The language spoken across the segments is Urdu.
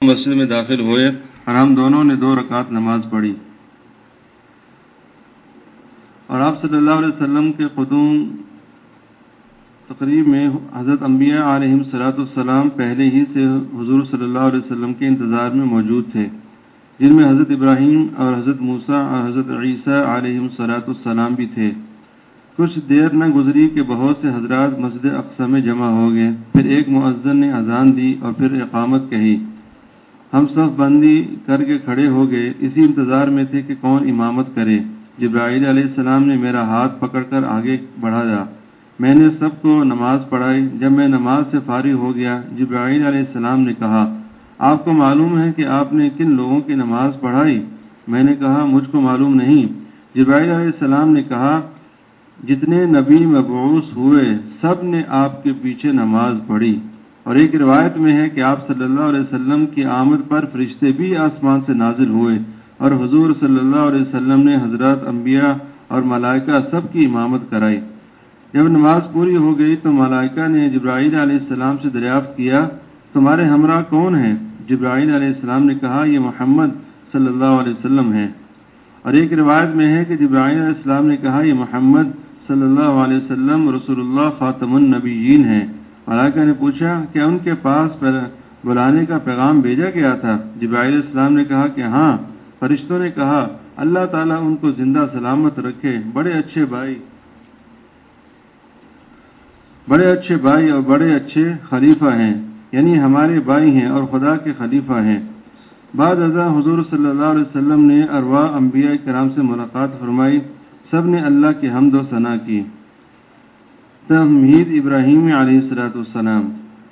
مسجد میں داخل ہوئے اور ہم دونوں نے 2 رکعت نماز پڑھی، اور آپ صلی اللہ علیہ وسلم کے قدوم تقریب میں حضرت انبیاء علیہم السلام پہلے ہی سے حضور صلی اللہ علیہ وسلم کے انتظار میں موجود تھے، جن میں حضرت ابراہیم اور حضرت موسیٰ اور حضرت عیسیٰ علیہم السلام بھی تھے۔ کچھ دیر نہ گزری کہ بہت سے حضرات مسجد اقصی میں جمع ہو گئے۔ پھر ایک مؤذن نے اذان دی اور پھر اقامت کہی۔ ہم صف بندی کر کے کھڑے ہو گئے، اسی انتظار میں تھے کہ کون امامت کرے۔ جبرائیل علیہ السلام نے میرا ہاتھ پکڑ کر آگے بڑھایا، میں نے سب کو نماز پڑھائی۔ جب میں نماز سے فارغ ہو گیا، جبرائیل علیہ السلام نے کہا، آپ کو معلوم ہے کہ آپ نے کن لوگوں کی نماز پڑھائی؟ میں نے کہا، مجھ کو معلوم نہیں۔ جبرائیل علیہ السلام نے کہا، جتنے نبی مبعوث ہوئے سب نے آپ کے پیچھے نماز پڑھی، اور ایک روایت میں ہے کہ آپ صلی اللہ علیہ وسلم کی آمد پر فرشتے بھی آسمان سے نازل ہوئے، اور حضور صلی اللہ علیہ وسلم نے حضرات انبیاء اور ملائکہ سب کی امامت کرائی۔ جب نماز پوری ہو گئی تو ملائکہ نے جبرائیل علیہ السلام سے دریافت کیا، تمہارے ہمراہ کون ہیں؟ جبرائیل علیہ السلام نے کہا، یہ محمد صلی اللہ علیہ وسلم ہیں۔ اور ایک روایت میں ہے کہ جبرائیل علیہ السلام نے کہا، یہ محمد صلی اللہ علیہ وسلم رسول اللہ خاتم النبیین ہیں۔ ملائکہ نے پوچھا، کیا ان کے پاس بلانے کا پیغام بھیجا گیا تھا؟ جبرائیل علیہ السلام نے کہا کہ ہاں۔ فرشتوں نے کہا، اللہ تعالیٰ ان کو زندہ سلامت رکھے، بڑے اچھے بھائی اور بڑے اچھے خلیفہ ہیں، یعنی ہمارے بھائی ہیں اور خدا کے خلیفہ ہیں۔ بعد ازاں حضور صلی اللہ علیہ وسلم نے ارواح انبیاء کرام سے ملاقات فرمائی، سب نے اللہ کی حمد و ثنا کی۔ تحمید ابراہیم علیہ السلام۔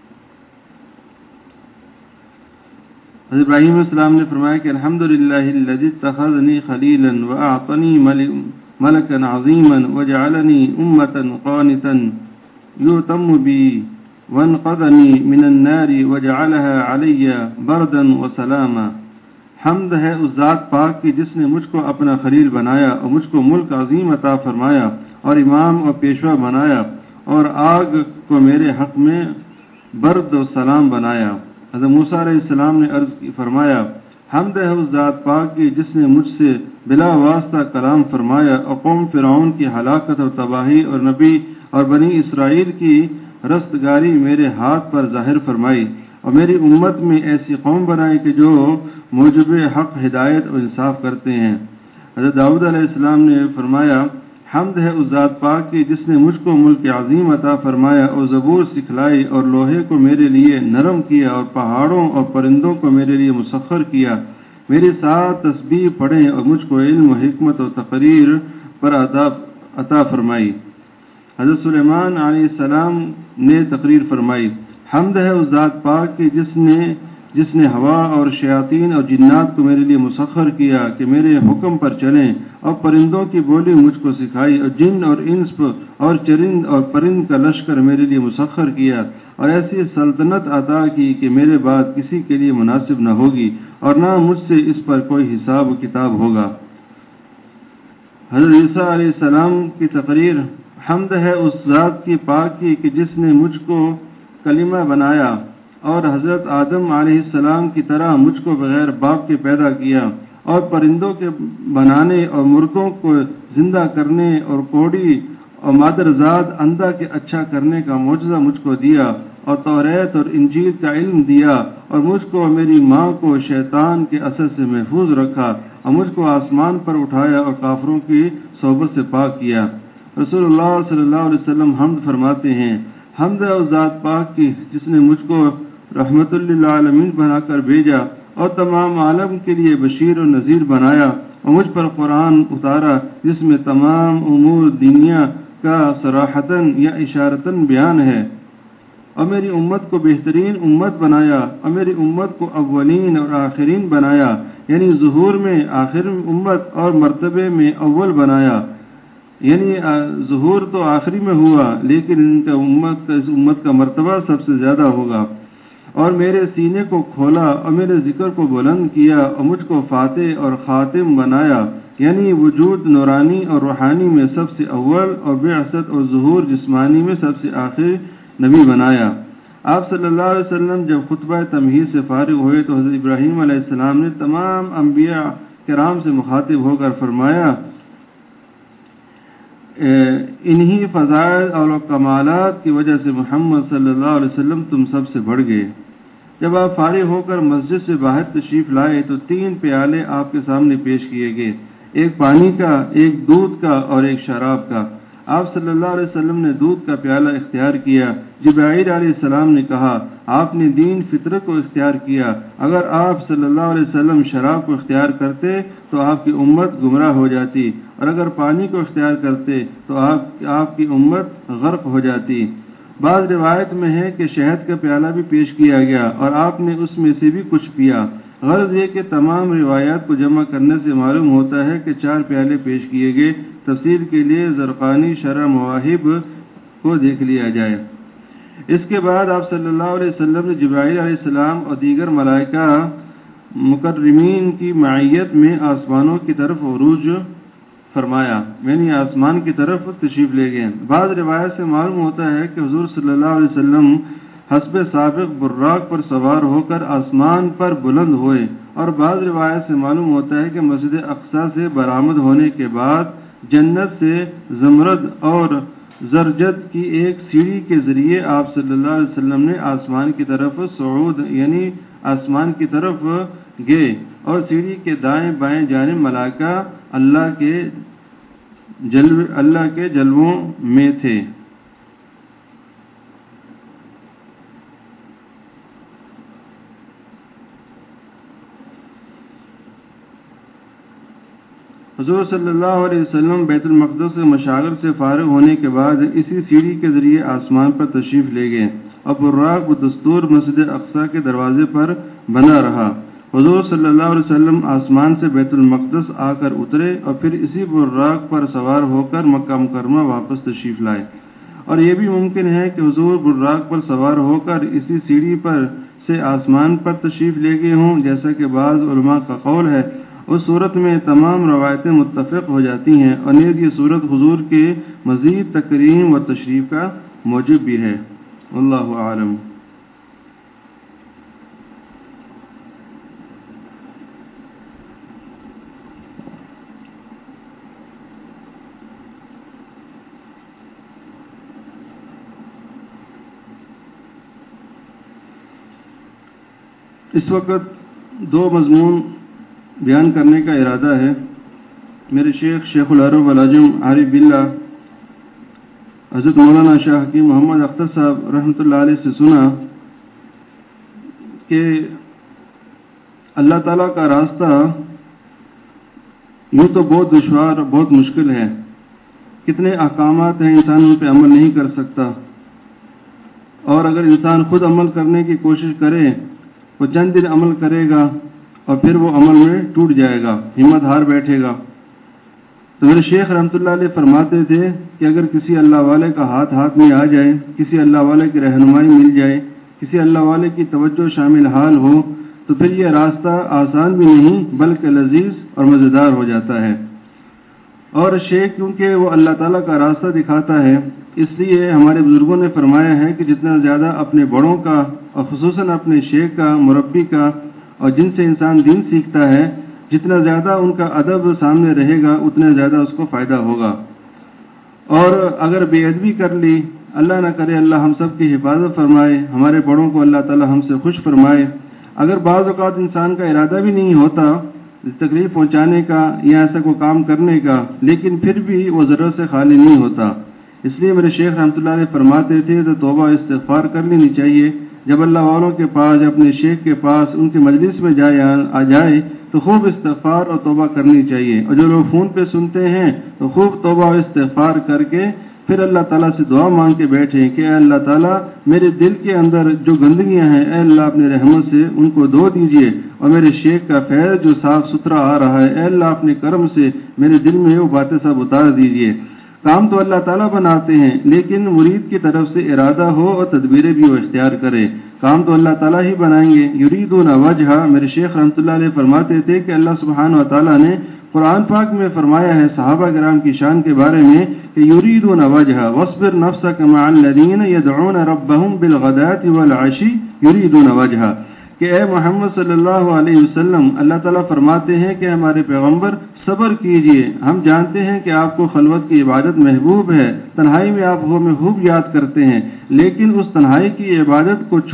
حضرت ابراہیم علیہ السلام نے فرمایا کہ الحمدللہ الذی اتخذنی خلیلا واعطنی ملکا عظیما وجعلنی امتا قانتا یؤتم بی وانقذنی من النار وجعلها علی بردا وسلاما۔ حمد ہے اس ذات پاک کی جس نے مجھ کو اپنا خلیل بنایا اور مجھ کو ملک عظیم عطا فرمایا اور امام اور پیشوا بنایا اور آگ کو میرے حق میں برد و سلام بنایا۔ حضرت موسیٰ علیہ السلام نے عرض فرمایا، حمد ہے اس ذات پاک کی جس نے مجھ سے بلا واسطہ کلام فرمایا اور قوم فرعون کی ہلاکت اور تباہی اور نبی اور بنی اسرائیل کی رستگاری میرے ہاتھ پر ظاہر فرمائی، اور میری امت میں ایسی قوم بنائی کہ جو موجب حق ہدایت اور انصاف کرتے ہیں۔ حضرت داؤد علیہ السلام نے فرمایا، حمد ہے اس ذات پاک کی جس نے مجھ کو ملک عظیم عطا فرمایا اور زبور سکھلائی اور لوہے کو میرے لیے نرم کیا اور پہاڑوں اور پرندوں کو میرے لیے مسخر کیا۔ میرے ساتھ تسبیح پڑھیں اور مجھ کو علم و حکمت اور تقریر پر عطا فرمائی۔ حضرت سلیمان علیہ السلام نے تقریر فرمائی، حمد ہے اس ذات پاک کی جس نے ہوا اور شیاطین اور جنات کو میرے لیے مسخر کیا کہ میرے حکم پر چلیں، اور پرندوں کی بولی مجھ کو سکھائی، اور جن اور انس اور چرند اور پرند کا لشکر میرے لیے مسخر کیا، اور ایسی سلطنت عطا کی کہ میرے بعد کسی کے لیے مناسب نہ ہوگی اور نہ مجھ سے اس پر کوئی حساب و کتاب ہوگا۔ حضرت عیسیٰ علیہ السلام کی تقریر، حمد ہے اس ذات کی پاک کی کہ جس نے مجھ کو کلمہ بنایا اور حضرت آدم علیہ السلام کی طرح مجھ کو بغیر باپ کے پیدا کیا، اور پرندوں کے بنانے اور مردوں کو زندہ کرنے اور کوڑی اور مادرزاد اندھا کے اچھا کرنے کا معجزہ مجھ کو دیا، اور توریت اور انجیل کا علم دیا، اور مجھ کو اور میری ماں کو شیطان کے اثر سے محفوظ رکھا، اور مجھ کو آسمان پر اٹھایا اور کافروں کی صحبت سے پاک کیا۔ رسول اللہ صلی اللہ علیہ وسلم حمد فرماتے ہیں، حمد ہے اس ذات پاک کی جس نے مجھ کو رحمت للعالمین بنا کر بھیجا اور تمام عالم کے لیے بشیر و نذیر بنایا، اور مجھ پر قرآن اتارا جس میں تمام امور دنیا کا صراحتاً یا اشارتاً بیان ہے، اور میری امت کو بہترین امت بنایا، اور میری امت کو اولین اور آخرین بنایا، یعنی ظہور میں آخر امت اور مرتبے میں اول بنایا، یعنی ظہور تو آخری میں ہوا لیکن ان کا امت کا مرتبہ سب سے زیادہ ہوگا۔ اور میرے سینے کو کھولا اور میرے ذکر کو بلند کیا، اور مجھ کو فاتح اور خاتم بنایا، یعنی وجود نورانی اور روحانی میں سب سے اول اور بعثت اور ظہور جسمانی میں سب سے آخر نبی بنایا۔ آپ صلی اللہ علیہ وسلم جب خطبہ تمہید سے فارغ ہوئے تو حضرت ابراہیم علیہ السلام نے تمام انبیاء کرام سے مخاطب ہو کر فرمایا انہی فضائل اور کمالات کی وجہ سے محمد صلی اللہ علیہ وسلم تم سب سے بڑھ گئے۔ جب آپ فارغ ہو کر مسجد سے باہر تشریف لائے تو 3 پیالے آپ کے سامنے پیش کیے گئے، ایک پانی کا، ایک دودھ کا اور ایک شراب کا۔ آپ صلی اللہ علیہ وسلم نے دودھ کا پیالہ اختیار کیا۔ جبرائیل علیہ السلام نے کہا آپ نے دین فطرت کو اختیار کیا، اگر آپ صلی اللہ علیہ وسلم شراب کو اختیار کرتے تو آپ کی امت گمراہ ہو جاتی، اور اگر پانی کو اختیار کرتے تو آپ کی امت غرق ہو جاتی۔ بعض روایت میں ہے کہ شہد کا پیالہ بھی پیش کیا گیا اور آپ نے اس میں سے بھی کچھ پیا۔ غرض یہ کہ تمام روایات کو جمع کرنے سے معلوم ہوتا ہے کہ 4 پیالے پیش کیے گئے۔ تفسیر کے لیے زرقانی شرح مواہب کو دیکھ لیا جائے۔ اس کے بعد آپ صلی اللہ علیہ وسلم نے جبرائیل علیہ السلام اور دیگر ملائکہ مکرمین کی معیت میں آسمانوں کی طرف عروج فرمایا، یعنی آسمان کی طرف تشریف لے گئے۔ بعض روایت سے معلوم ہوتا ہے کہ حضور صلی اللہ علیہ وسلم حسب سابق براق پر سوار ہو کر آسمان پر بلند ہوئے، اور بعض روایت سے معلوم ہوتا ہے کہ مسجد اقصی سے برآمد ہونے کے بعد جنت سے زمرد اور زرجد کی ایک سیڑھی کے ذریعے آپ صلی اللہ علیہ وسلم نے آسمان کی طرف صعود یعنی آسمان کی طرف گئے، اور سیڑھی کے دائیں بائیں جانب ملائکہ اللہ کے جلووں میں تھے۔ حضور صلی اللہ علیہ وسلم بیت المقدس کے مشاغل سے فارغ ہونے کے بعد اسی سیڑھی کے ذریعے آسمان پر تشریف لے گئے، اور براق بدستور مسجد اقصی کے دروازے پر بنا رہا۔ حضور صلی اللہ علیہ وسلم آسمان سے بیت المقدس آ کر اترے اور پھر اسی براق پر سوار ہو کر مکہ مکرمہ واپس تشریف لائے، اور یہ بھی ممکن ہے کہ حضور براق پر سوار ہو کر اسی سیڑھی پر سے آسمان پر تشریف لے گئے ہوں، جیسا کہ بعض علماء کا قول ہے۔ اس صورت میں تمام روایتیں متفق ہو جاتی ہیں، اور نیز یہ صورت حضور کے مزید تکریم و تشریف کا موجب بھی ہے۔ اللہ عالم۔ اس وقت 2 مضمون بیان کرنے کا ارادہ ہے۔ میرے شیخ العرب والعجم عارف باللہ حضرت مولانا شاہ حکیم محمد اختر صاحب رحمۃ اللہ علیہ سے سنا کہ اللہ تعالیٰ کا راستہ یوں تو بہت دشوار بہت مشکل ہے، کتنے احکامات ہیں انسان ان پہ عمل نہیں کر سکتا، اور اگر انسان خود عمل کرنے کی کوشش کرے وہ چند دن عمل کرے گا اور پھر وہ عمل میں ٹوٹ جائے گا، ہمت ہار بیٹھے گا۔ تو میرے شیخ رحمۃ اللہ علیہ فرماتے تھے کہ اگر کسی اللہ والے کا ہاتھ میں آ جائے، کسی اللہ والے کی رہنمائی مل جائے، کسی اللہ والے کی توجہ شامل حال ہو، تو پھر یہ راستہ آسان بھی نہیں بلکہ لذیذ اور مزیدار ہو جاتا ہے۔ اور شیخ کیونکہ وہ اللہ تعالیٰ کا راستہ دکھاتا ہے، اس لیے ہمارے بزرگوں نے فرمایا ہے کہ جتنا زیادہ اپنے بڑوں کا اور خصوصاً اپنے شیخ کا، مربی کا، اور جن سے انسان دین سیکھتا ہے، جتنا زیادہ ان کا ادب سامنے رہے گا اتنا زیادہ اس کو فائدہ ہوگا۔ اور اگر بے ادبی کر لی، اللہ نہ کرے اللہ ہم سب کی حفاظت فرمائے، ہمارے بڑوں کو اللہ تعالی ہم سے خوش فرمائے، اگر بعض اوقات انسان کا ارادہ بھی نہیں ہوتا تکلیف پہنچانے کا یا ایسا کوئی کام کرنے کا، لیکن پھر بھی وہ ضرورت سے خالی نہیں ہوتا۔ اس لیے میرے شیخ رحمۃ اللہ علیہ فرماتے تھے تو توبہ استغفار کر لینی چاہیے۔ جب اللہ والوں کے پاس، اپنے شیخ کے پاس، ان کی مجلس میں آ جائے تو خوب استغفار اور توبہ کرنی چاہیے، اور جو لوگ فون پہ سنتے ہیں تو خوب توبہ اور استغفار کر کے پھر اللہ تعالیٰ سے دعا مانگ کے بیٹھیں کہ اے اللہ تعالیٰ میرے دل کے اندر جو گندگیاں ہیں اے اللہ اپنے رحمت سے ان کو دھو دیجئے، اور میرے شیخ کا فیض جو صاف ستھرا آ رہا ہے اے اللہ اپنے کرم سے میرے دل میں وہ باتیں سب اتار دیجئے۔ کام تو اللہ تعالیٰ بناتے ہیں، لیکن مرید کی طرف سے ارادہ ہو اور تدبیریں بھی وہ اختیار کرے، کام تو اللہ تعالیٰ ہی بنائیں گے۔ یریدون وجہ، میرے شیخ رحمۃ اللہ علیہ فرماتے تھے کہ اللہ سبحانہ و تعالیٰ نے قرآن پاک میں فرمایا ہے صحابہ کرام کی شان کے بارے میں کہ یریدون وجہ واصبر نفسک مع الذین یدعون ربهم بالغداۃ والعشی یریدون وجہ، کہ اے محمد صلی اللہ علیہ وسلم، اللہ تعالیٰ فرماتے ہیں کہ ہمارے پیغمبر صبر کیجئے، ہم جانتے ہیں کہ آپ کو خلوت کی عبادت محبوب ہے، تنہائی میں آپ ہمیں خوب یاد کرتے ہیں، لیکن اس تنہائی کی عبادت کو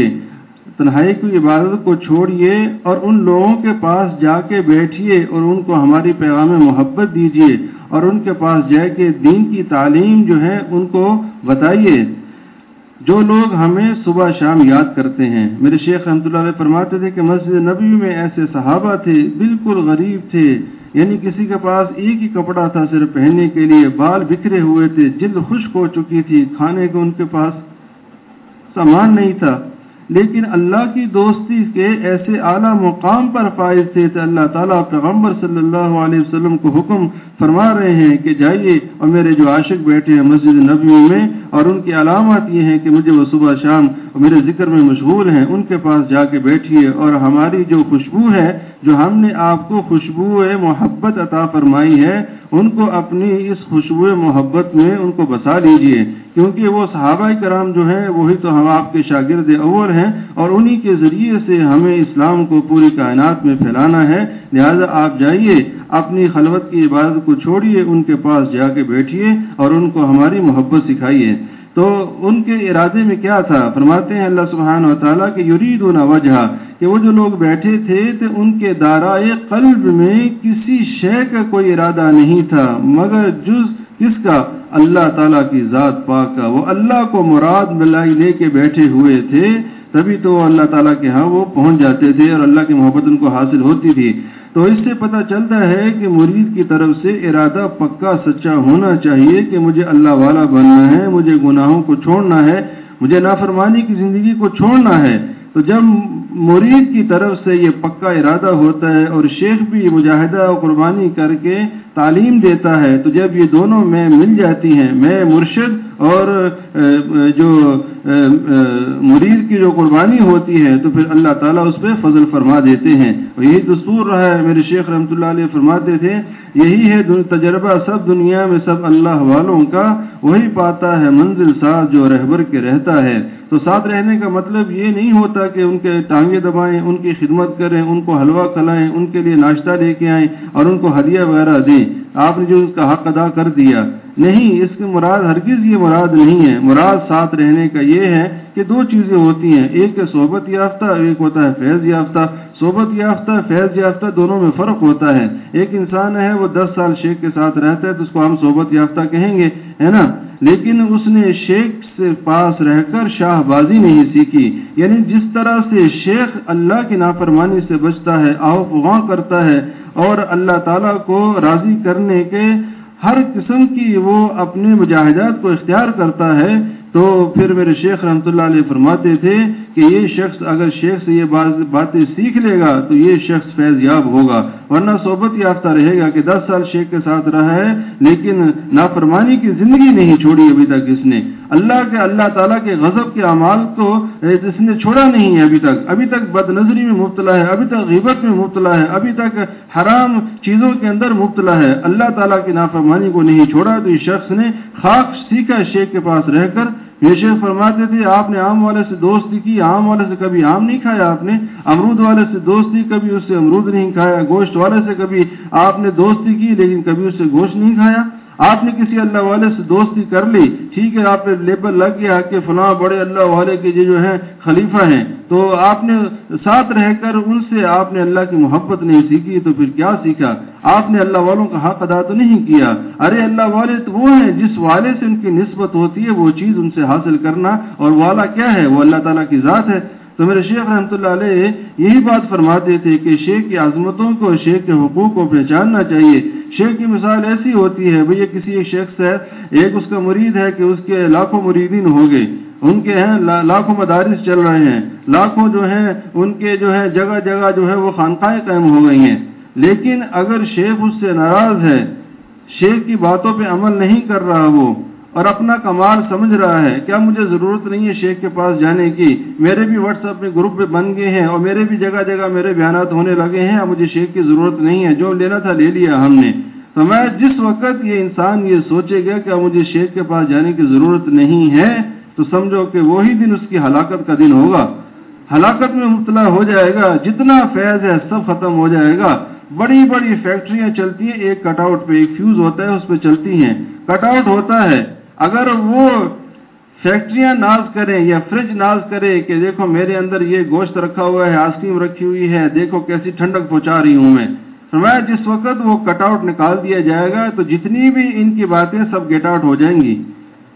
چھوڑیے اور ان لوگوں کے پاس جا کے بیٹھیے اور ان کو ہماری پیغام محبت دیجئے اور ان کے پاس جا کے دین کی تعلیم جو ہے ان کو بتائیے، جو لوگ ہمیں صبح شام یاد کرتے ہیں۔ میرے شیخ رحمۃ اللہ علیہ فرماتے تھے کہ مسجد نبوی میں ایسے صحابہ تھے بالکل غریب تھے، یعنی کسی کے پاس ایک ہی کپڑا تھا صرف پہننے کے لیے، بال بکھرے ہوئے تھے، جلد خشک ہو چکی تھی، کھانے کو ان کے پاس سامان نہیں تھا، لیکن اللہ کی دوستی کے ایسے اعلیٰ مقام پر فائز تھے کہ اللہ تعالیٰ پیغمبر صلی اللہ علیہ وسلم کو حکم فرما رہے ہیں کہ جائیے اور میرے جو عاشق بیٹھے ہیں مسجد نبوی میں اور ان کی علامات یہ ہیں کہ مجھے وہ صبح شام میرے ذکر میں مشغول ہیں، ان کے پاس جا کے بیٹھیے اور ہماری جو خوشبو ہے، جو ہم نے آپ کو خوشبو محبت عطا فرمائی ہے، ان کو اپنی اس خوشبو محبت میں ان کو بسا لیجئے، کیونکہ وہ صحابہ کرام جو ہیں وہی تو ہم آپ کے شاگرد اول ہیں اور انہی کے ذریعے سے ہمیں اسلام کو پوری کائنات میں پھیلانا ہے، لہذا آپ جائیے اپنی خلوت کی عبادت کو چھوڑیے، ان کے پاس جا کے بیٹھیے اور ان کو ہماری محبت سکھائیے۔ تو ان کے ارادے میں کیا تھا؟ فرماتے ہیں اللہ سبحانہ و تعالیٰ کہ یریدون وجہ، کہ وہ جو لوگ بیٹھے تھے تو ان کے دارائے قلب میں کسی شے کا کوئی ارادہ نہیں تھا مگر جز کس کا؟ اللہ تعالیٰ کی ذات پاک کا، وہ اللہ کو مراد ملائی لے کے بیٹھے ہوئے تھے، تبھی تو اللہ تعالیٰ کے ہاں وہ پہنچ جاتے تھے اور اللہ کی محبت ان کو حاصل ہوتی تھی۔ تو اس سے پتہ چلتا ہے کہ مرید کی طرف سے ارادہ پکا سچا ہونا چاہیے کہ مجھے اللہ والا بننا ہے، مجھے گناہوں کو چھوڑنا ہے، مجھے نافرمانی کی زندگی کو چھوڑنا ہے۔ تو جب مرید کی طرف سے یہ پکا ارادہ ہوتا ہے اور شیخ بھی مجاہدہ اور قربانی کر کے تعلیم دیتا ہے، تو جب یہ دونوں میں مل جاتی ہیں، میں مرشد اور جو مرید کی جو قربانی ہوتی ہے، تو پھر اللہ تعالیٰ اس پہ فضل فرما دیتے ہیں۔ اور یہی دستور رہا ہے، میرے شیخ رحمۃ اللہ علیہ فرماتے تھے یہی ہے تجربہ سب دنیا میں سب اللہ والوں کا، وہی پاتا ہے منزل ساز جو رہبر کے رہتا ہے۔ تو ساتھ رہنے کا مطلب یہ نہیں ہوتا کہ ان کے ٹانگیں دبائیں، ان کی خدمت کریں، ان کو حلوہ کھلائیں، ان کے لیے ناشتہ لے کے آئیں اور ان کو ہدیہ وغیرہ دیں، آپ نے جو اس کا حق ادا کر دیا، نہیں، اس کی مراد ہرگز یہ مراد نہیں ہے۔ مراد ساتھ رہنے کا یہ ہے کہ دو چیزیں ہوتی ہیں، ایک ہے صحبت یافتہ، ایک ہوتا ہے فیض یافتہ۔ صحبت یافتہ فیض یافتہ دونوں میں فرق ہوتا ہے۔ ایک انسان ہے وہ 10 سال شیخ کے ساتھ رہتا ہے تو اس کو ہم صحبت یافتہ کہیں گے، ہے نا، لیکن اس نے شیخ سے پاس رہ کر شاہ بازی نہیں سیکھی، یعنی جس طرح سے شیخ اللہ کی نافرمانی سے بچتا ہے، آؤ فغاں کرتا ہے اور اللہ تعالیٰ کو راضی کرنے کے ہر قسم کی وہ اپنے مجاہدات کو اختیار کرتا ہے، تو پھر میرے شیخ رحمۃ اللہ علیہ فرماتے تھے کہ یہ شخص اگر شیخ سے یہ باتیں سیکھ لے گا تو یہ شخص فیض یاب ہوگا، ورنہ صحبت یافتہ رہے گا کہ 10 سال شیخ کے ساتھ رہا ہے لیکن نافرمانی کی زندگی نہیں چھوڑی ابھی تک، اس نے اللہ تعالیٰ کے غضب کے اعمال کو اس نے چھوڑا نہیں ہے ابھی تک بد نظری میں مبتلا ہے، ابھی تک غیبت میں مبتلا ہے، ابھی تک حرام چیزوں کے اندر مبتلا ہے، اللہ تعالیٰ کی نافرمانی کو نہیں چھوڑا، تو اس شخص نے خاک سیکھا شیخ کے پاس رہ کر۔ یہ شیخ فرماتے تھے آپ نے آم والے سے دوستی کی، آم والے سے کبھی آم نہیں کھایا، آپ نے امرود والے سے دوستی کبھی اس سے امرود نہیں کھایا، گوشت والے سے کبھی آپ نے دوستی کی لیکن کبھی اس سے گوشت نہیں کھایا۔ آپ نے کسی اللہ والے سے دوستی کر لی، ٹھیک ہے، آپ نے لیبل لگ گیا کہ فلاں بڑے اللہ والے کے جو ہیں خلیفہ ہیں، تو آپ نے ساتھ رہ کر ان سے آپ نے اللہ کی محبت نہیں سیکھی، تو پھر کیا سیکھا؟ آپ نے اللہ والوں کا حق ادا تو نہیں کیا۔ ارے اللہ والے تو وہ ہیں جس والے سے ان کی نسبت ہوتی ہے وہ چیز ان سے حاصل کرنا، اور والا کیا ہے؟ وہ اللہ تعالیٰ کی ذات ہے۔ تو میرے شیخ رحمۃ اللہ علیہ یہی بات فرماتے تھے کہ شیخ کی عظمتوں کو، شیخ کے حقوق کو پہچاننا چاہیے۔ شیخ کی مثال ایسی ہوتی ہے، بھئی کسی ایک شخص ہے، ایک اس کا مرید ہے کہ اس کے لاکھوں مریدین ہو گئے، ان کے ہیں لاکھوں مدارس چل رہے ہیں، لاکھوں جو ہیں ان کے جو ہے جگہ جگہ جو ہے وہ خانقاہیں قائم ہو گئی ہیں، لیکن اگر شیخ اس سے ناراض ہے شیخ کی باتوں پہ عمل نہیں کر رہا وہ اور اپنا کمال سمجھ رہا ہے. کیا مجھے ضرورت نہیں ہے شیخ کے پاس جانے کی؟ میرے بھی واٹس ایپ میں گروپ پہ بن گئے ہیں اور میرے بھی جگہ جگہ میرے بیانات ہونے لگے ہیں. اب مجھے شیخ کی ضرورت نہیں ہے, جو لینا تھا لے لیا ہم نے. تو میں جس وقت یہ انسان یہ سوچے گا کہ مجھے شیخ کے پاس جانے کی ضرورت نہیں ہے, تو سمجھو کہ وہی دن اس کی ہلاکت کا دن ہوگا. ہلاکت میں مبتلا ہو جائے گا. جتنا فیض ہے سب ختم ہو جائے گا. بڑی بڑی فیکٹریاں چلتی ہیں ایک کٹ آؤٹ پہ, ایک فیوز ہوتا ہے اس پہ چلتی ہیں. کٹ آؤٹ ہوتا ہے, اگر وہ فیکٹریاں ناز کریں یا فریج ناز کرے کہ دیکھو میرے اندر یہ گوشت رکھا ہوا ہے, آئس کریم رکھی ہوئی ہے, دیکھو کیسی ٹھنڈک پہنچا رہی ہوں میں. فرمایا جس وقت وہ کٹ آؤٹ نکال دیا جائے گا تو جتنی بھی ان کی باتیں سب گیٹ آؤٹ ہو جائیں گی.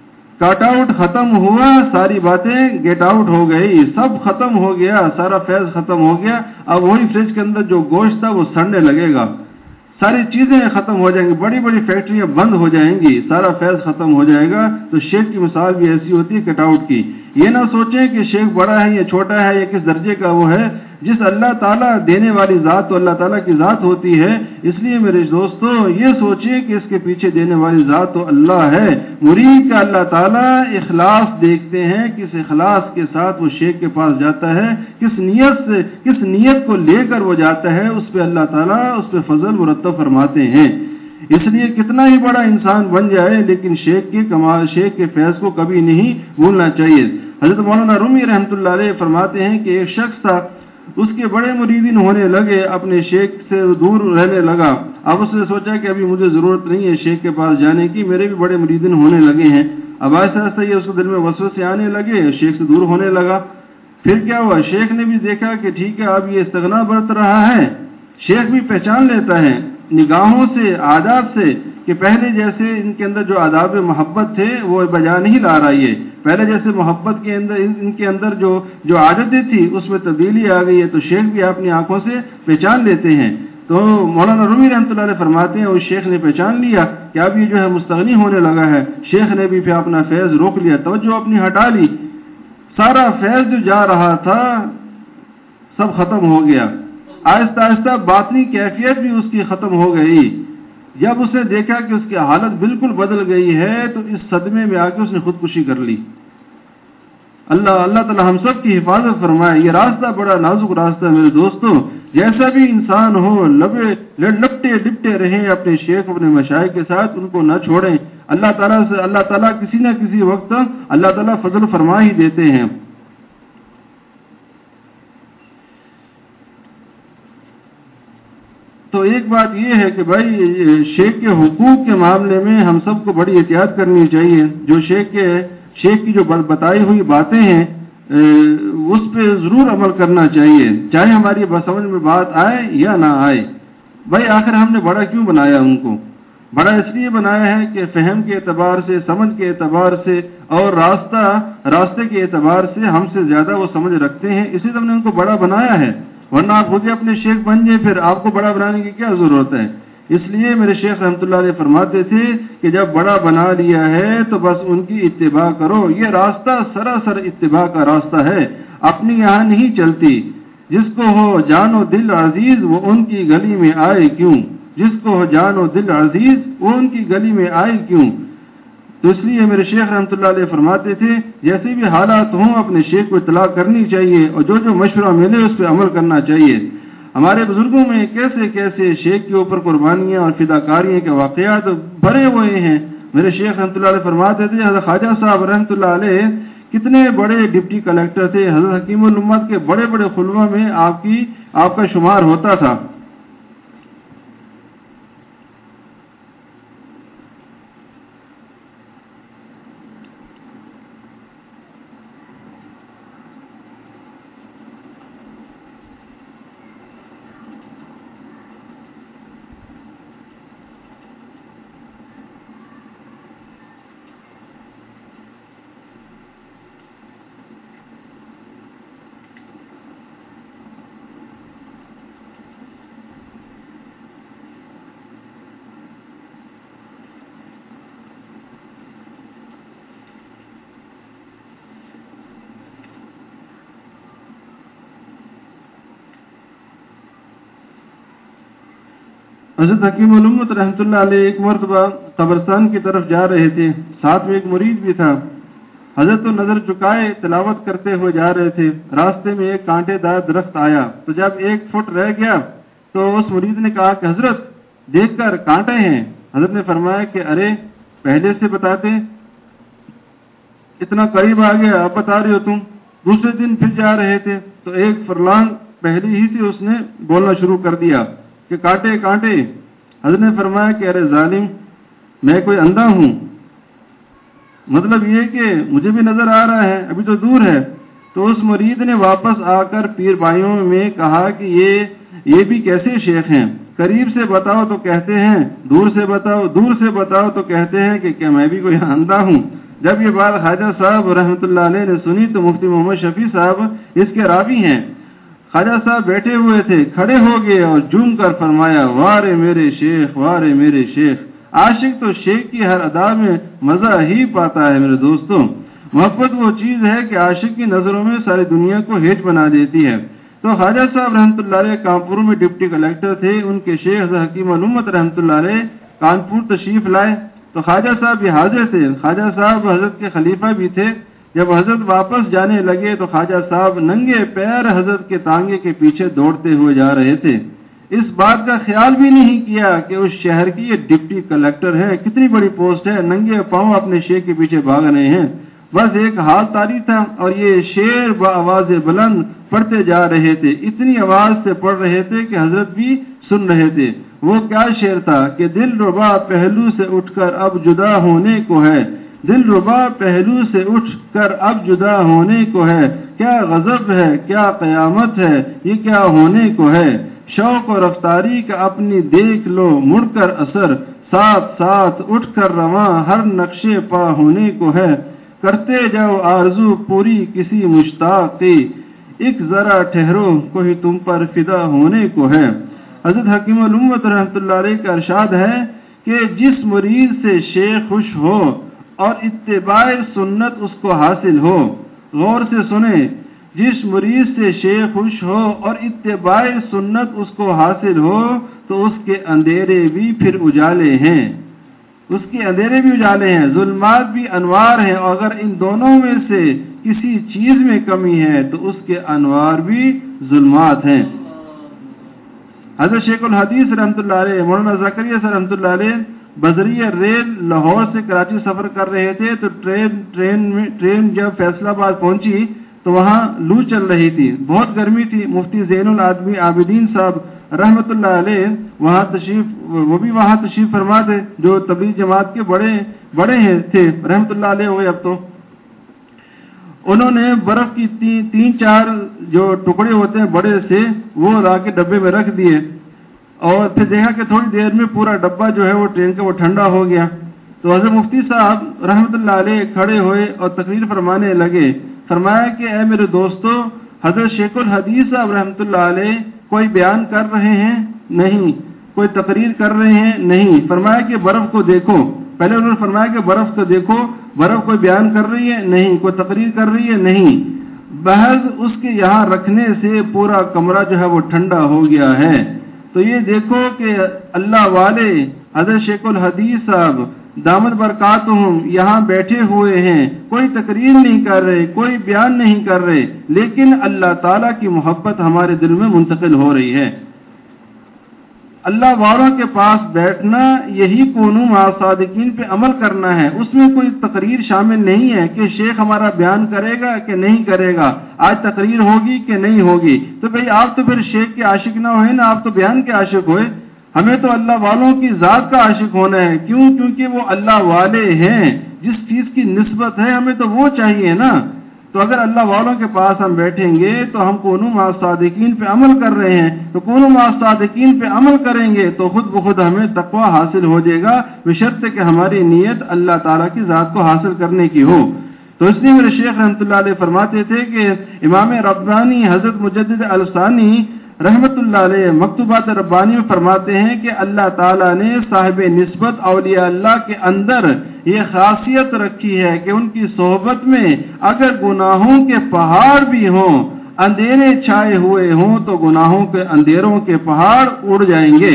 کٹ آؤٹ ختم ہوا, ساری باتیں گیٹ آؤٹ ہو گئی, سب ختم ہو گیا, سارا فیض ختم ہو گیا. اب وہی فریج کے اندر جو گوشت تھا وہ سڑنے لگے گا, ساری چیزیں ختم ہو جائیں گی, بڑی بڑی فیکٹریاں بند ہو جائیں گی, سارا فیض ختم ہو جائے گا. تو شیخ کی مثال بھی ایسی ہوتی ہے کٹ آؤٹ کی. یہ نہ سوچیں کہ شیخ بڑا ہے یا چھوٹا ہے یا کس درجے کا وہ ہے. جس اللہ تعالیٰ دینے والی ذات تو اللہ تعالیٰ کی ذات ہوتی ہے. اس لیے میرے دوستو یہ سوچیں کہ اس کے پیچھے دینے والی ذات تو اللہ ہے. مرید کا اللہ تعالیٰ اخلاص دیکھتے ہیں, کس اخلاص کے ساتھ وہ شیخ کے پاس جاتا ہے, کس نیت سے, کس نیت کو لے کر وہ جاتا ہے, اس پہ اللہ تعالیٰ اس پہ فضل مرتب فرماتے ہیں. اس لیے کتنا ہی بڑا انسان بن جائے لیکن شیخ کے کمال, شیخ کے فیض کو کبھی نہیں بھولنا چاہیے. حضرت مولانا رومی رحمۃ اللہ علیہ فرماتے ہیں کہ ایک شخص تھا, اس کے بڑے مریدین ہونے لگے, اپنے شیخ سے دور رہنے لگا. اب اس نے سوچا کہ ابھی مجھے ضرورت نہیں ہے شیخ کے پاس جانے کی, میرے بھی بڑے مریدین ہونے لگے ہیں. اب آہستہ آہستہ یہ اس کو دل میں وسوسے آنے لگے, شیخ سے دور ہونے لگا. پھر کیا ہوا, شیخ نے بھی دیکھا کہ ٹھیک ہے اب یہ استغنا برت رہا ہے. شیخ بھی پہچان لیتا ہے نگاہوں سے, آداب سے, کہ پہلے جیسے ان کے اندر جو آداب محبت تھے وہ بجا نہیں لا رہا. یہ پہلے جیسے محبت کے اندر ان کے اندر جو عادتیں تھی اس میں تبدیلی آ گئی ہے. تو شیخ بھی اپنی آنکھوں سے پہچان لیتے ہیں. تو مولانا رومی رحمۃ اللہ علیہ فرماتے ہیں اس شیخ نے پہچان لیا کہ اب یہ جو ہے مستغنی ہونے لگا ہے. شیخ نے بھی پھر اپنا فیض روک لیا, توجہ اپنی ہٹا لی. سارا فیض جو جا رہا تھا سب ختم ہو گیا. آہستہ آہستہ باطنی کیفیت بھی اس کی ختم ہو گئی. جب اس نے دیکھا کہ اس کی حالت بالکل بدل گئی ہے تو اس صدمے میں آ کے اس نے خودکشی کر لی. اللہ تعالی ہم سب کی حفاظت فرمائے. یہ راستہ بڑا نازک راستہ ہے میرے دوستوں. جیسا بھی انسان ہو لپٹے لپٹے رہیں اپنے شیخ اپنے مشائخ کے ساتھ, ان کو نہ چھوڑیں. اللہ تعالیٰ کسی نہ کسی وقت اللہ تعالیٰ فضل فرما ہی دیتے ہیں. تو ایک بات یہ ہے کہ بھائی شیخ کے حقوق کے معاملے میں ہم سب کو بڑی احتیاط کرنی چاہیے. جو شیخ کی جو بتائی ہوئی باتیں ہیں اس پہ ضرور عمل کرنا چاہیے, چاہے ہماری سمجھ میں بات آئے یا نہ آئے. بھائی آخر ہم نے بڑا کیوں بنایا ان کو؟ بڑا اس لیے بنایا ہے کہ فہم کے اعتبار سے, سمجھ کے اعتبار سے اور راستے کے اعتبار سے ہم سے زیادہ وہ سمجھ رکھتے ہیں, اسی لیے ہم نے ان کو بڑا بنایا ہے. ورنہ آپ خود ہی اپنے شیخ بن جائیں, پھر آپ کو بڑا بنانے کی کیا ضرورت ہے؟ اس لیے میرے شیخ رحمۃ اللہ علیہ فرماتے تھے کہ جب بڑا بنا لیا ہے تو بس ان کی اتباع کرو. یہ راستہ سراسر اتباع کا راستہ ہے, اپنی یہاں نہیں چلتی. جس کو ہو جان و دل عزیز وہ ان کی گلی میں آئے کیوں, جس کو ہو جان و دل عزیز وہ ان کی گلی میں آئے کیوں. تو اس لیے میرے شیخ رحمۃ اللہ علیہ فرماتے تھے جیسے بھی حالات ہوں اپنے شیخ کو اطلاع کرنی چاہیے اور جو مشورہ ملے اس پہ عمل کرنا چاہیے. ہمارے بزرگوں میں کیسے کیسے شیخ کے اوپر قربانیاں اور فداکاریاں کے واقعات بھرے ہوئے ہیں. میرے شیخ رحمۃ اللہ علیہ فرماتے تھے حضرت خواجہ صاحب رحمۃ اللہ علیہ کتنے بڑے ڈپٹی کلیکٹر تھے. حضرت حکیم الامت کے بڑے بڑے خلوہ میں آپ کا شمار ہوتا تھا. حضرت حکیم الامت رحمۃ اللہ علیہ ایک مرتبہ قبرستان کی طرف جا رہے تھے، ساتھ میں ایک مرید بھی تھا۔ حضرت تو نظر چکائے تلاوت کرتے ہوئے جا رہے تھے، راستے میں ایک کانٹے دار درخت آیا، تو جب 1 فٹ رہ گیا تو اس مرید نے کہا کہ حضرت دیکھ کر کانٹے ہیں۔ حضرت نے فرمایا کہ ارے پہلے سے بتاتے، اتنا قریب آ گیا اب بتا رہے ہو تم۔ دوسرے دن پھر جا رہے تھے تو 1 فرلانگ پہلے ہی سے اس نے بولنا شروع کر دیا کہ کانٹے کانٹے۔ حضرت نے فرمایا کہ ارے ظالم، میں کوئی اندھا ہوں؟ مطلب یہ کہ مجھے بھی نظر آ رہا ہے، ابھی تو دور ہے۔ تو اس مرید نے واپس آ کر پیر بھائیوں میں کہا کہ یہ بھی کیسے شیخ ہیں، قریب سے بتاؤ تو کہتے ہیں دور سے بتاؤ، دور سے بتاؤ تو کہتے ہیں کہ کیا میں بھی کوئی اندھا ہوں۔ جب یہ بات خواجہ صاحب رحمۃ اللہ علیہ نے سنی تو مفتی محمد شفیع صاحب اس کے راوی ہیں، خواجہ صاحب بیٹھے ہوئے تھے، کھڑے ہو گئے اور جھوم کر فرمایا وارے میرے شیخ، وارے میرے شیخ۔ عاشق تو شیخ کی ہر ادا میں مزہ ہی پاتا ہے میرے دوستوں۔ محبت وہ چیز ہے کہ عاشق کی نظروں میں ساری دنیا کو ہیٹ بنا دیتی ہے۔ تو خواجہ صاحب رحمۃ اللہ علیہ کانپور میں ڈپٹی کلیکٹر تھے، ان کے شیخ حضرت حکیم الامت رحمۃ اللہ علیہ کانپور تشریف لائے تو خواجہ صاحب بھی حاضر تھے۔ خواجہ صاحب حضرت کے خلیفہ بھی تھے۔ جب حضرت واپس جانے لگے تو خواجہ صاحب ننگے پیر حضرت کے تانگے کے پیچھے دوڑتے ہوئے جا رہے تھے۔ اس بات کا خیال بھی نہیں کیا کہ اس شہر کی یہ ڈپٹی کلیکٹر ہے، کتنی بڑی پوسٹ ہے، ننگے پاؤں اپنے شیخ کے پیچھے بھاگ رہے ہیں۔ بس ایک ہاتھ تاری تھا اور یہ شعر بآواز بلند پڑھتے جا رہے تھے، اتنی آواز سے پڑھ رہے تھے کہ حضرت بھی سن رہے تھے۔ وہ کیا شعر تھا کہ دل ربا پہلو سے اٹھ کر اب جدا ہونے کو ہے، دل ربا پہلو سے اٹھ کر اب جدا ہونے کو ہے، کیا غضب ہے کیا قیامت ہے یہ کیا ہونے کو ہے، شوق و رفتاری کا اپنی دیکھ لو مڑ کر اثر، ساتھ ساتھ اٹھ کر رواں ہر نقشے پا ہونے کو ہے، کرتے جاؤ آرزو پوری کسی مشتاق کی، ایک ذرا ٹھہرو کوئی تم پر فدا ہونے کو ہے۔ حضرت حکیم الامت رحمۃ اللہ علیہ کا ارشاد ہے کہ جس مرید سے شیخ خوش ہو اور اتباع سنت اس کو حاصل ہو، غور سے سنیں، جس مریض سے شیخ خوش ہو اور اتباع سنت اس کو حاصل ہو تو اس کے اندھیرے بھی پھر اجالے ہیں، اس کے اندھیرے بھی اجالے ہیں، ظلمات بھی انوار ہیں، اور اگر ان دونوں میں سے کسی چیز میں کمی ہے تو اس کے انوار بھی ظلمات ہیں۔ حضرت شیخ الحدیث رحمۃ اللہ علیہ مولانا زکریا صاحب رحمۃ اللہ علیہ بذریعہ ریل لاہور سے کراچی سفر کر رہے تھے تو ٹرین جب فیصلہ آباد پہنچی تو وہاں لو چل رہی تھی، بہت گرمی تھی۔ مفتی زین العابدین صاحب رحمۃ اللہ علیہ وہ بھی وہاں تشریف فرما تھے، جو تبلیغ جماعت کے بڑے تھے رحمۃ اللہ علیہ ہوئے اب تو۔ انہوں نے برف کی 3-4 جو ٹکڑے ہوتے ہیں بڑے سے وہ لا کے ڈبے میں رکھ دیے اور پھر دیکھا کہ تھوڑی دیر میں پورا ڈبہ جو ہے وہ ٹرین کا وہ ٹھنڈا ہو گیا۔ تو حضرت مفتی صاحب رحمۃ اللہ علیہ کھڑے ہوئے اور تقریر فرمانے لگے، فرمایا کہ اے میرے دوستو، حضرت شیخ الحدیث صاحب رحمۃ اللہ علیہ کوئی بیان کر رہے ہیں؟ نہیں۔ کوئی تقریر کر رہے ہیں؟ نہیں۔ فرمایا کہ برف کو دیکھو، پہلے انہوں نے فرمایا کہ برف کو دیکھو، برف کوئی بیان کر رہی ہے؟ نہیں۔ کوئی تقریر کر رہی ہے؟ نہیں۔ بحث اس کے یہاں رکھنے سے پورا کمرہ جو ہے وہ ٹھنڈا ہو گیا ہے۔ تو یہ دیکھو کہ اللہ والے حضرت شیخ الحدیث صاحب دامت برکاتہم یہاں بیٹھے ہوئے ہیں، کوئی تقریر نہیں کر رہے، کوئی بیان نہیں کر رہے، لیکن اللہ تعالیٰ کی محبت ہمارے دل میں منتقل ہو رہی ہے۔ اللہ والوں کے پاس بیٹھنا یہی کونوا مع صادقین پہ عمل کرنا ہے، اس میں کوئی تقریر شامل نہیں ہے کہ شیخ ہمارا بیان کرے گا کہ نہیں کرے گا، آج تقریر ہوگی کہ نہیں ہوگی۔ تو بھئی آپ تو پھر شیخ کے عاشق نہ ہوئے نا، آپ تو بیان کے عاشق ہوئے۔ ہمیں تو اللہ والوں کی ذات کا عاشق ہونا ہے، کیوں؟ کیونکہ وہ اللہ والے ہیں، جس چیز کی نسبت ہے ہمیں تو وہ چاہیے نا۔ تو اگر اللہ والوں کے پاس ہم بیٹھیں گے تو ہم کونوا مع صادقین پہ عمل کر رہے ہیں، تو کونوا مع صادقین پہ عمل کریں گے تو خود بخود ہمیں تقوی حاصل ہو جائے گا، بشرط کہ ہماری نیت اللہ تعالیٰ کی ذات کو حاصل کرنے کی ہو۔ تو اس لیے میرے شیخ رحمۃ اللہ علیہ فرماتے تھے کہ امام ربانی حضرت مجدد الثانی رحمت اللہ علیہ مکتوبات ربانی میں فرماتے ہیں کہ اللہ تعالیٰ نے صاحب نسبت اولیاء اللہ کے اندر یہ خاصیت رکھی ہے کہ ان کی صحبت میں اگر گناہوں کے پہاڑ بھی ہوں، اندھیرے چھائے ہوئے ہوں تو گناہوں کے اندھیروں کے پہاڑ اڑ جائیں گے۔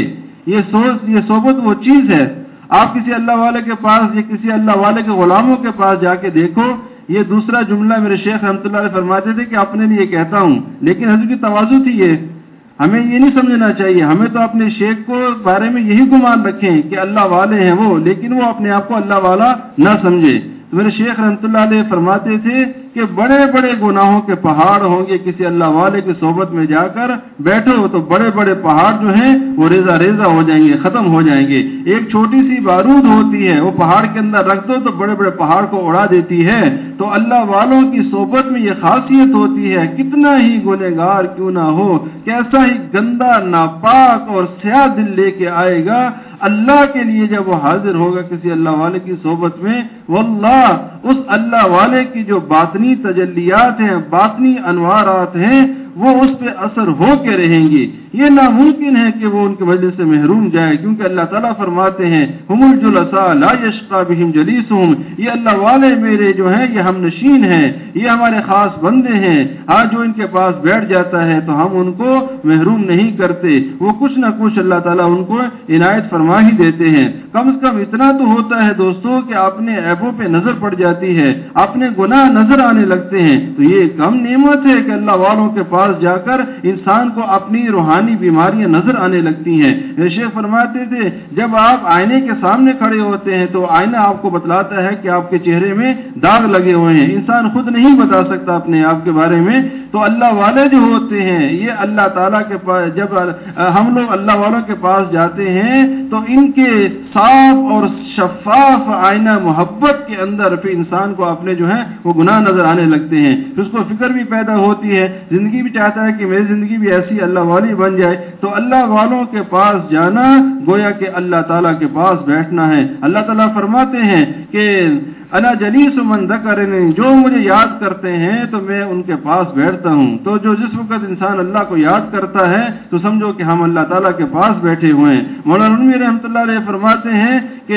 یہ صحبت وہ چیز ہے. آپ کسی اللہ والے کے پاس یا کسی اللہ والے کے غلاموں کے پاس جا کے دیکھو. یہ دوسرا جملہ میرے شیخ رحمۃ اللہ علیہ فرماتے تھے کہ اپنے لیے کہتا ہوں، لیکن حضرت کی تواضع تھی یہ. ہمیں یہ نہیں سمجھنا چاہیے، ہمیں تو اپنے شیخ کو بارے میں یہی گمان رکھیں کہ اللہ والے ہیں وہ، لیکن وہ اپنے آپ کو اللہ والا نہ سمجھے. تو میرے شیخ رحمۃ اللہ علیہ فرماتے تھے کہ بڑے بڑے گناہوں کے پہاڑ ہوں گے، کسی اللہ والے کی صحبت میں جا کر بیٹھو تو بڑے بڑے پہاڑ جو ہیں وہ ریزہ ریزہ ہو جائیں گے، ختم ہو جائیں گے. ایک چھوٹی سی بارود ہوتی ہے، وہ پہاڑ کے اندر رکھ دو تو بڑے بڑے پہاڑ کو اڑا دیتی ہے. تو اللہ والوں کی صحبت میں یہ خاصیت ہوتی ہے، کتنا ہی گنہگار کیوں نہ ہو، کیسا ہی گندا ناپاک اور سیاہ دل لے کے آئے گا، اللہ کے لیے جب وہ حاضر ہوگا کسی اللہ والے کی صحبت میں، واللہ اس اللہ والے کی جو باطنی تجلیات ہیں، باطنی انوارات ہیں، وہ اس پہ اثر ہو کے رہیں گی. یہ ناممکن ہے کہ وہ ان کے مجلس سے محروم جائے، کیونکہ اللہ تعالیٰ فرماتے ہیں ہم الجلساء لا یشقی بہم جلیسہم، یہ اللہ والے میرے جو ہیں یہ ہم نشین ہیں، یہ ہمارے خاص بندے ہیں. جو ان کے پاس بیٹھ جاتا ہے تو ہم ان کو محروم نہیں کرتے، وہ کچھ نہ کچھ اللہ تعالیٰ ان کو عنایت فرما ہی دیتے ہیں. کم از کم اتنا تو ہوتا ہے دوستو کہ اپنے عیبوں پہ نظر پڑ جاتی ہے، اپنے گناہ نظر آنے لگتے ہیں. تو یہ کم نعمت ہے کہ اللہ والوں کے پاس جا کر انسان کو اپنی روحانی بیماریاں نظر آنے لگتی ہیں. شیخ فرماتے تھے جب آپ آئینے کے سامنے کھڑے ہوتے ہیں تو آئینہ آپ کو بتلاتا ہے کہ آپ کے چہرے میں داغ لگے ہوئے ہیں. انسان خود نہیں بتا سکتا اپنے آپ کے بارے میں. تو اللہ والے جو ہوتے ہیں یہ اللہ تعالیٰ کے پاس، جب ہم لوگ اللہ والوں کے پاس جاتے ہیں تو ان کے صاف اور شفاف آئینہ محبت کے اندر پھر انسان کو اپنے جو ہیں وہ گناہ نظر آنے لگتے ہیں. پھر اس کو فکر بھی پیدا ہوتی ہے، زندگی بھی چاہتا ہے کہ میری زندگی بھی ایسی اللہ والی بن جائے. تو اللہ والوں کے پاس جانا گویا کہ اللہ تعالیٰ کے پاس بیٹھنا ہے. اللہ تعالیٰ فرماتے ہیں کہ انا جلیس من ذکرنی، جو مجھے یاد کرتے ہیں تو میں ان کے پاس بیٹھتا ہوں. تو جو جس وقت انسان اللہ کو یاد کرتا ہے تو سمجھو کہ ہم اللہ تعالیٰ کے پاس بیٹھے ہوئے ہیں. مولانا رومی رحمۃ اللہ علیہ فرماتے ہیں کہ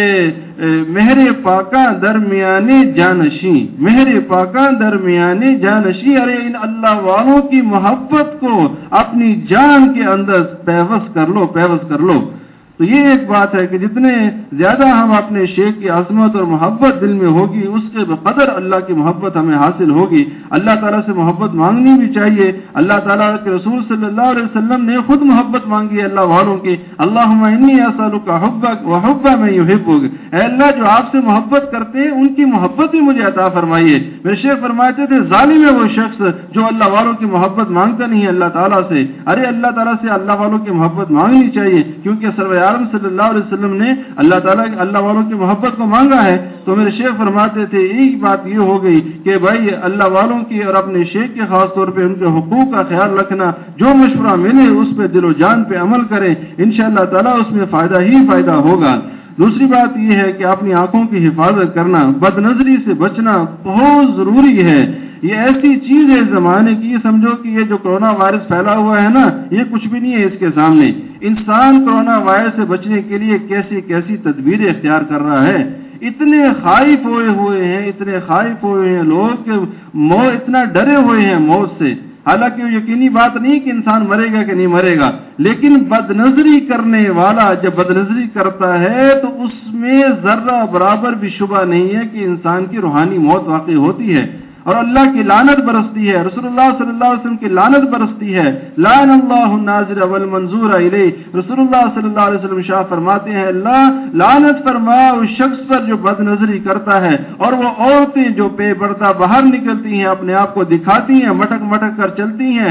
مہر پاکاں درمیانے جانشی، مہر پاکاں درمیانے جانشی، ارے ان اللہ والوں کی محبت کو اپنی جان کے اندر پیوست کر لو، پیوست کر لو. تو یہ ایک بات ہے کہ جتنے زیادہ ہم اپنے شیخ کی عظمت اور محبت دل میں ہوگی اس کے بقدر اللہ کی محبت ہمیں حاصل ہوگی. اللہ تعالیٰ سے محبت مانگنی بھی چاہیے. اللہ تعالیٰ کے رسول صلی اللہ علیہ وسلم نے خود محبت مانگی ہے اللہ والوں کی. اللہم انی اسألک حبک وحب من یحبک، اے اللہ جو آپ سے محبت کرتے ہیں ان کی محبت بھی مجھے عطا فرمائیے. میرے شیخ فرماتے تھے ظالم ہے وہ شخص جو اللہ والوں کی محبت مانگتا نہیں ہے اللہ تعالیٰ سے. ارے اللہ تعالیٰ سے اللہ والوں کی محبت مانگنی چاہیے، کیونکہ سرور عالم صلی اللہ علیہ وسلم نے اللہ تعالیٰ اللہ والوں کی محبت کو مانگا ہے. تو میرے شیخ فرماتے تھے ایک بات یہ ہو گئی کہ بھائی اللہ والوں کی اور اپنے شیخ کے خاص طور پہ ان کے حقوق کا خیال رکھنا، جو مشورہ ملے اس پہ دل و جان پہ عمل کریں، انشاءاللہ تعالیٰ اس میں فائدہ ہی فائدہ ہوگا. دوسری بات یہ ہے کہ اپنی آنکھوں کی حفاظت کرنا، بد نظری سے بچنا بہت ضروری ہے. یہ ایسی چیز ہے زمانے کی، یہ سمجھو کہ یہ جو کرونا وائرس پھیلا ہوا ہے نا، یہ کچھ بھی نہیں ہے اس کے سامنے. انسان کرونا وائرس سے بچنے کے لیے کیسی کیسی تدبیریں اختیار کر رہا ہے. اتنے خائف ہوئے ہیں، اتنے خائف ہوئے ہیں لوگ کہ موت، اتنا ڈرے ہوئے ہیں موت سے. حالانکہ وہ یقینی بات نہیں کہ انسان مرے گا کہ نہیں مرے گا، لیکن بد نظری کرنے والا جب بد نظری کرتا ہے تو اس میں ذرہ برابر بھی شبہ نہیں ہے کہ انسان کی روحانی موت واقع ہوتی ہے اور اللہ کی لعنت برستی ہے. رسول اللہ صلی اللہ علیہ وسلم کی لعنت برستی ہے. لعن اللہ الناظر والمنظور الیہ. رسول اللہ صلی اللہ علیہ وسلم شاہ فرماتے ہیں اللہ لعنت فرما اس شخص پر جو بد نظری کرتا ہے، اور وہ عورتیں جو بے پردہ باہر نکلتی ہیں، اپنے آپ کو دکھاتی ہیں، مٹک مٹک کر چلتی ہیں،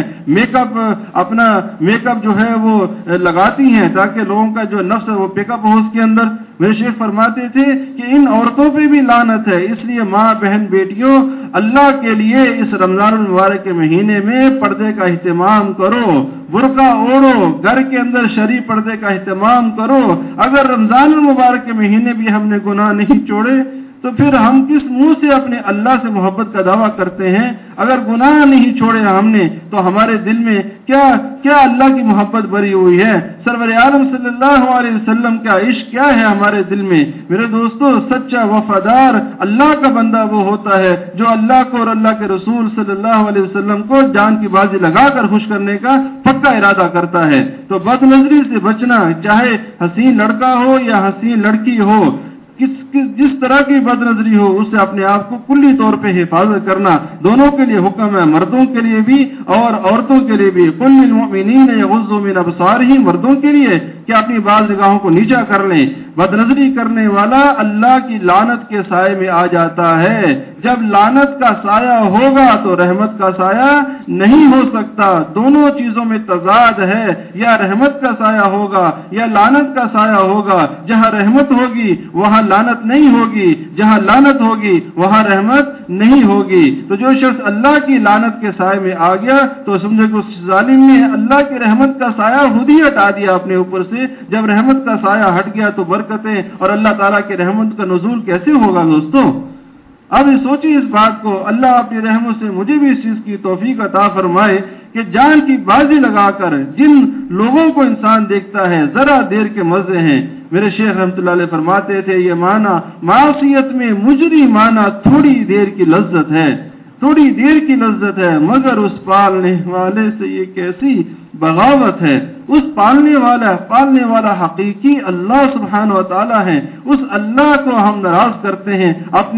اپنا میک اپ جو ہے وہ لگاتی ہیں تاکہ لوگوں کا جو نفس ہے وہ پک اپ ہو اس کے اندر. میرے شیخ فرماتے تھے کہ ان عورتوں پہ بھی لعنت ہے. اس لیے ماں بہن بیٹیوں اللہ کے لیے اس رمضان المبارک کے مہینے میں پردے کا اہتمام کرو، برقع اوڑھو، گھر کے اندر شرعی پردے کا اہتمام کرو. اگر رمضان المبارک کے مہینے بھی ہم نے گناہ نہیں چھوڑے تو پھر ہم کس منہ سے اپنے اللہ سے محبت کا دعویٰ کرتے ہیں؟ اگر گناہ نہیں چھوڑے ہم نے تو ہمارے دل میں کیا اللہ کی محبت بری ہوئی ہے؟ سرور عالم صلی اللہ علیہ وسلم کا عشق کیا ہے ہمارے دل میں؟ میرے دوستو، سچا وفادار اللہ کا بندہ وہ ہوتا ہے جو اللہ کو اور اللہ کے رسول صلی اللہ علیہ وسلم کو جان کی بازی لگا کر خوش کرنے کا پکا ارادہ کرتا ہے۔ تو بد نظری سے بچنا، چاہے حسین لڑکا ہو یا حسین لڑکی ہو، جس طرح کی بد نظری ہو، اس سے اپنے آپ کو کلی طور پہ حفاظت کرنا دونوں کے لیے حکم ہے، مردوں کے لیے بھی اور عورتوں کے لیے بھی۔ قل للمؤمنین یغضوا من ابصارہم، مردوں کے لیے کہ اپنی باز نگاہوں کو نیچا کر لیں۔ بد نظری کرنے والا اللہ کی لعنت کے سائے میں آ جاتا ہے۔ جب لعنت کا سایہ ہوگا تو رحمت کا سایہ نہیں ہو سکتا، دونوں چیزوں میں تضاد ہے، یا رحمت کا سایہ ہوگا یا لعنت کا سایہ ہوگا۔ جہاں رحمت ہوگی وہاں لعنت نہیں ہوگی، جہاں لعنت ہوگی وہاں رحمت نہیں ہوگی۔ تو جو شخص اللہ کی لعنت کے سائے میں آ گیا تو سمجھے کہ اس ظالم نے اللہ کی رحمت کا سایہ خود ہی ہٹا دیا اپنے اوپر سے۔ جب رحمت کا سایہ ہٹ گیا تو برکتیں اور اللہ تعالیٰ کے رحمت کا نزول کیسے ہوگا دوستو؟ اب سوچیے اس بات کو، اللہ اپنی رحمت سے مجھے بھی اس چیز کی توفیق عطا فرمائے کہ جان کی بازی لگا کر جن لوگوں کو انسان دیکھتا ہے ذرا دیر کے مزے ہیں۔ میرے شیخ رحمۃ اللہ علیہ فرماتے تھے، یہ معنی معصیت میں مجری معنی تھوڑی دیر کی لذت ہے، تھوڑی دیر کی لذت ہے، مگر اس پالنے والے سے یہ کیسی بغاوت ہے۔ اس پالنے والا حقیقی اللہ سبحانہ و تعالی ہے۔ اس اللہ کو ہم ناراض کرتے ہیں،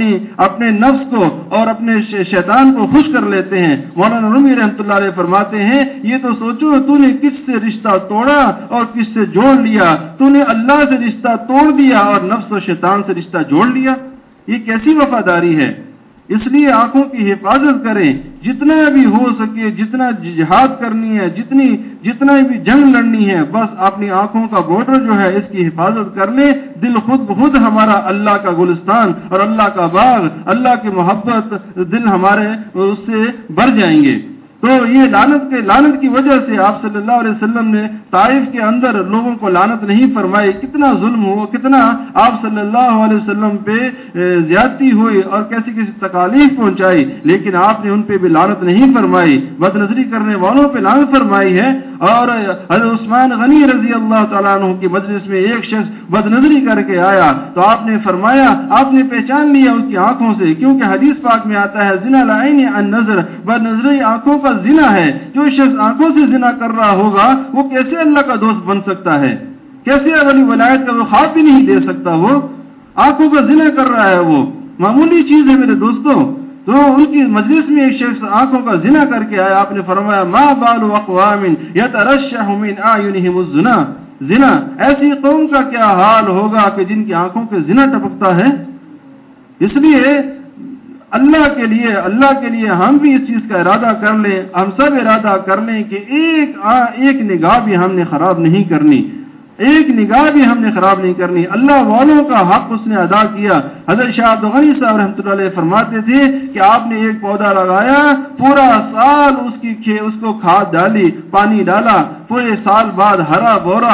اپنے نفس کو اور اپنے شیطان کو خوش کر لیتے ہیں۔ مولانا رومی رحمۃ اللہ علیہ فرماتے ہیں، یہ تو سوچو تو نے کس سے رشتہ توڑا اور کس سے جوڑ لیا؟ تو نے اللہ سے رشتہ توڑ دیا اور نفس و شیطان سے رشتہ جوڑ لیا۔ یہ کیسی وفاداری ہے؟ اس لیے آنکھوں کی حفاظت کریں، جتنا بھی ہو سکے، جتنا جہاد کرنی ہے، جتنا بھی جنگ لڑنی ہے، بس اپنی آنکھوں کا بارڈر جو ہے اس کی حفاظت کر لیں۔ دل خود بخود ہمارا اللہ کا گلستان اور اللہ کا باغ، اللہ کی محبت دل ہمارے اس سے بھر جائیں گے۔ تو یہ لعنت کی وجہ سے آپ صلی اللہ علیہ وسلم نے طائف کے اندر لوگوں کو لعنت نہیں فرمائی، کتنا ظلم ہوا، کتنا آپ صلی اللہ علیہ وسلم پہ زیادتی ہوئی اور کیسی تکالیف پہنچائی، لیکن آپ نے ان پہ بھی لعنت نہیں فرمائی، بد نظری کرنے والوں پہ لعنت فرمائی ہے۔ اور حضرت عثمان غنی رضی اللہ تعالیٰ عنہ کی مجلس میں ایک شخص بد نظری کر کے آیا تو آپ نے فرمایا، آپ نے پہچان لیا اس کی آنکھوں سے، کیونکہ حدیث پاک میں آتا ہے زنا العین عن نظر، بد نظری آنکھوں کا زنا ہے۔ جو شخص آنکھوں سے زنا کر رہا ہوگا وہ کیسے اللہ کا دوست بن سکتا ہے؟ کیسے ولی ولایت کا وہ خواب بھی نہیں دے سکتا؟ وہ آنکھوں کا زنا کر رہا ہے، وہ معمولی چیز ہے میرے دوستوں۔ تو ان کی مجلس میں ایک شخص آنکھوں کا زنا کر کے آیا، آپ نے فرمایا ما بال اقوام یترشح من اعینہم الزنا، زنا ایسی قوم کا کیا حال ہوگا کہ جن کی آنکھوں کے زنا ٹپکتا ہے۔ اس لیے اللہ کے لیے ہم بھی اس چیز کا ارادہ کر لیں، ہم سب ارادہ کر لیں کہ ایک نگاہ بھی ہم نے خراب نہیں کرنی، ایک نگاہ بھی ہم نے خراب نہیں کرنی۔ اللہ والوں کا حق اس نے ادا کیا۔ حضرت شاہ عبد الغنی صاحب رحمۃ اللہ علیہ فرماتے تھے کہ آپ نے ایک پودا لگایا، پورا سال اس کو کھاد ڈالی، پانی ڈالا، پورے سال بعد ہرا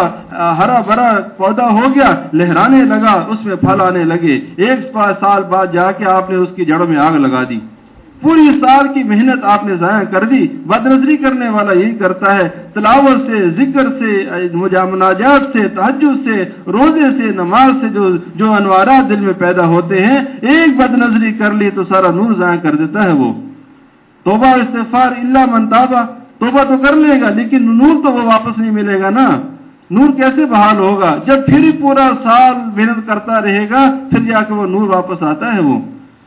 بھرا پودا ہو گیا، لہرانے لگا، اس میں پھل آنے لگے۔ ایک سال بعد جا کے آپ نے اس کی جڑوں میں آگ لگا دی، پوری سال کی محنت آپ نے ضائع کر دی۔ بد نظری کرنے والا یہی کرتا ہے، تلاوت سے، ذکر سے، مناجات سے، تہجد سے، روزے سے، نماز سے جو انوارات دل میں پیدا ہوتے ہیں، ایک بد نظری کر لی تو سارا نور ضائع کر دیتا ہے وہ۔ توبہ استغفار الا من تابہ، توبہ تو کر لے گا لیکن نور تو وہ واپس نہیں ملے گا نا۔ نور کیسے بحال ہوگا؟ جب پھر پورا سال محنت کرتا رہے گا پھر جا کے وہ نور واپس آتا ہے وہ۔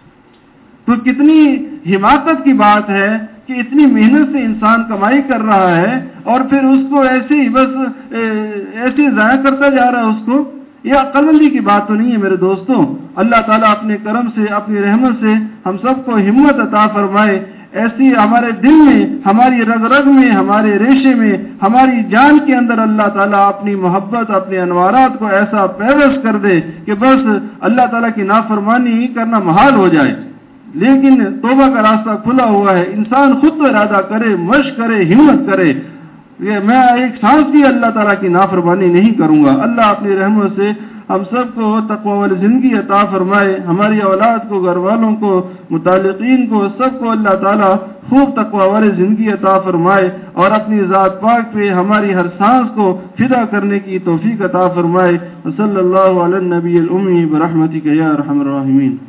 تو کتنی حماقت کی بات ہے کہ اتنی محنت سے انسان کمائی کر رہا ہے اور پھر اس کو ایسے ہی بس ایسے ضائع کرتا جا رہا ہے اس کو۔ یہ عقل مندی کی بات تو نہیں ہے میرے دوستوں۔ اللہ تعالیٰ اپنے کرم سے، اپنی رحمت سے ہم سب کو ہمت عطا فرمائے، ایسی ہمارے دل میں، ہماری رگ رگ میں، ہمارے ریشے میں، ہماری جان کے اندر اللہ تعالیٰ اپنی محبت، اپنے انوارات کو ایسا پیوست کر دے کہ بس اللہ تعالیٰ کی نافرمانی کرنا محال ہو جائے۔ لیکن توبہ کا راستہ کھلا ہوا ہے، انسان خود تو ارادہ کرے، مشق کرے، ہمت کرے، میں ایک سانس بھی اللہ تعالیٰ کی نافرمانی نہیں کروں گا۔ اللہ اپنی رحمت سے ہم سب کو تقوی والی زندگی عطا فرمائے، ہماری اولاد کو، گھر والوں کو، متعلقین کو، سب کو اللہ تعالیٰ خوب تقوی والی زندگی عطا فرمائے اور اپنی ذات پاک پہ ہماری ہر سانس کو فدا کرنے کی توفیق عطا فرمائے۔ صلی اللہ علی النبی الامی برحمتک یا ارحم الراحمین۔